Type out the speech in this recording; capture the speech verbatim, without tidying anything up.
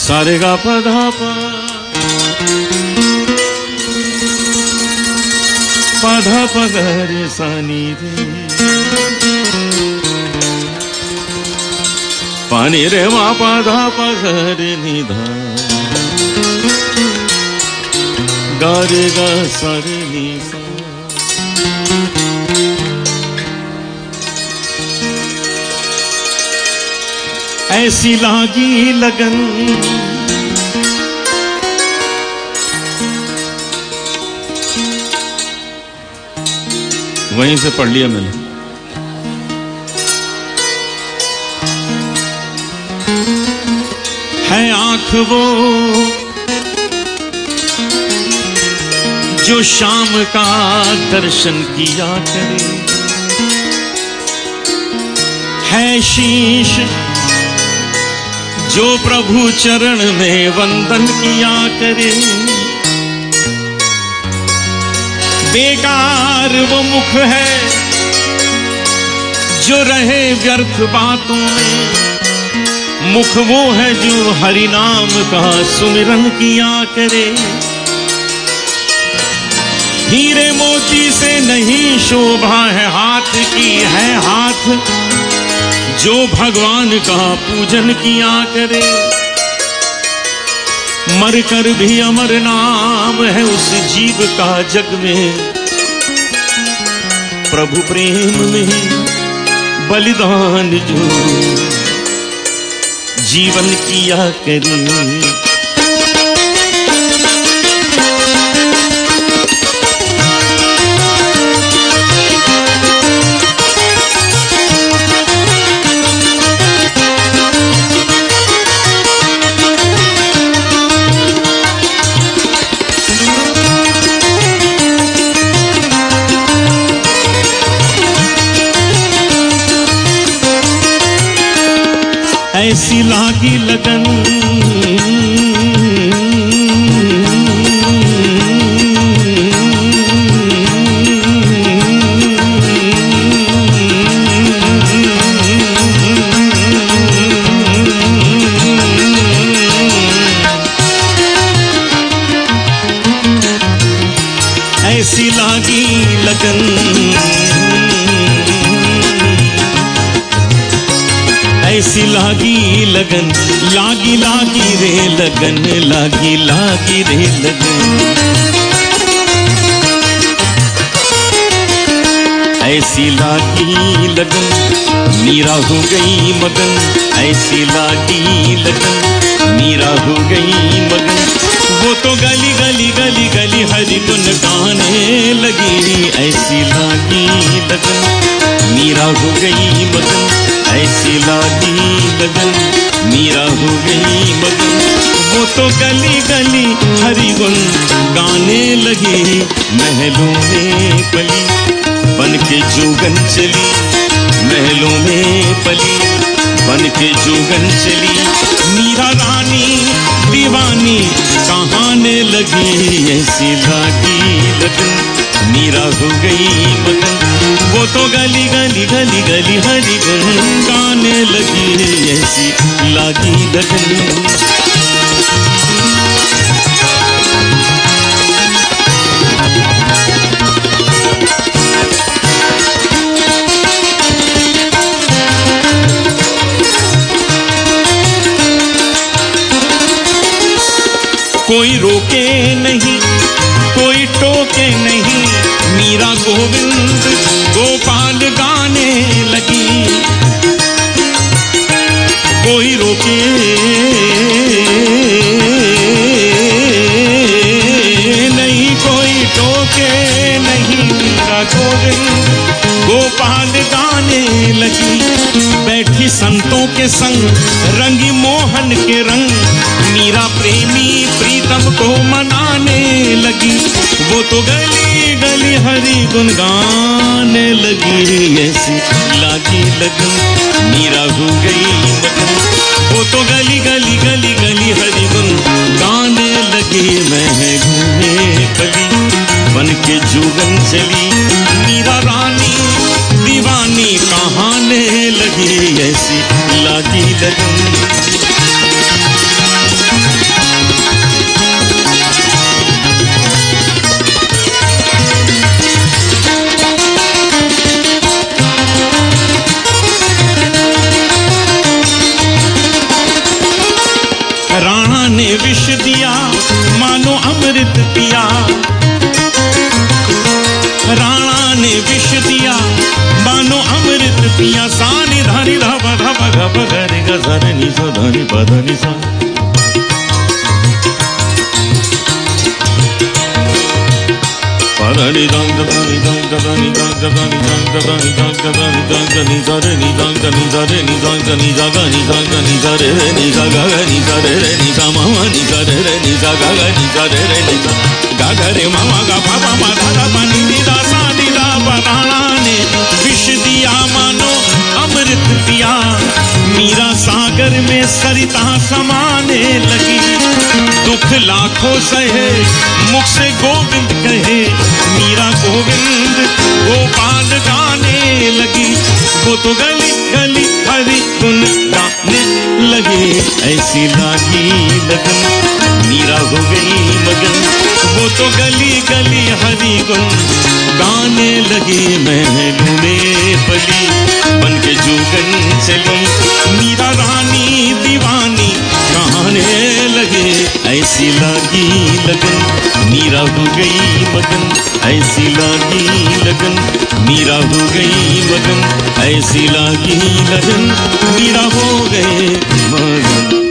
सारे गा पधा पा पधा पगरे सानी रे पानी रे मा पधा पगरे निधा गा रे गा सारे नी सा। ऐसी लागी लगन वहीं से पढ़ लिया मैंने। है आंख वो जो शाम का दर्शन किया करे, है शीश जो प्रभु चरण में वंदन किया करे, बेकार वो मुख है जो रहे व्यर्थ बातों में, मुख वो है जो हरि नाम का सुमिरन किया करे। हीरे मोती से नहीं शोभा है हाथ की, है हाथ जो भगवान का पूजन किया करे। मरकर भी अमर नाम है उस जीव का जग में, प्रभु प्रेम में बलिदान जो जीवन किया करे। ऐसी लागी लगन ऐसी लागी लगन ऐसी लागी लगन लागी लागी रे लगन लागी लागी रे लगन। ऐसी लागी लगन मीरा हो गई मगन, ऐसी लागी लगन मीरा हो गई मगन। वो तो गली गली गली गली हरि गुन गाने लगी, ऐसी लागी लगन मीरा हो गई मगन, ऐसी लागी लगन मीरा हो गई मगन। वो तो गली गली हरि गुन गाने लगी, महलों में पली बन के जोगन चली, महलों में पली बन के जोगन चली। मीरा रानी दीवानी कहाने लगी, ऐसी लागी लगन मीरा हो गई मगन। वो तो गली गली गली गली हरि गुन गाने लगी, ऐसी लागी लगन। कोई रोके नहीं कोई टोके नहीं, मीरा गोविंद गोपाल गाने लगी। कोई रोके नहीं कोई टोके नहीं, मीरा गोविंद गोपाल गाने लगी। बैठी संतों के संग रंगी मोहन के रंग, मीरा प्रेमी प्रीतम को मनाने लगी। वो तो गली गली हरि गुन गाने लगी, ऐसी लागी लगन मीरा हो गई मगन। वो तो गली गली गली गली हरि गुन गाने लगी, महलों में पली बन के जोगन चली। मीरा रानी दीवानी कहाने लगी, ऐसी लागी लगन। रे नि सा धा नि पा धा नि सा धा नि धा धा नि धा धा नि धा धा नि धा धा नि धा धा नि धा धा नि धा रे नि धा नि धा रे नि धा नि धा गा नि धा नि धा रे रे नि धा गा गा नि धा रे रे नि धा मा मा नि धा रे रे नि धा गा गा नि धा रे रे नि धा गा गा रे मा मा गा पा पा मा धा धा पा नि नि धा सा नि धा पा राणा ने विष दिया मानो अमृत पिया मीरा सागर में सरिता समाने लगी दुख लाखों सहे मुख से गोविंद कहे मीरा गोविंद गोपाल गाने लगी वो तो गली गली हरि गुण गाने लगे ऐसी लागी लगन मीरा हो गई मगन वो तो गली गली हरि गुण गाने लगे महलों में बली बन के जुगन चली मीरा रानी दीवानी गाने लगे ऐसी लागी लगन मीरा हो गई मगन ऐसी लागी लगन मीरा हो गई मगन ऐसी लागी लगन मीरा हो गए मगन।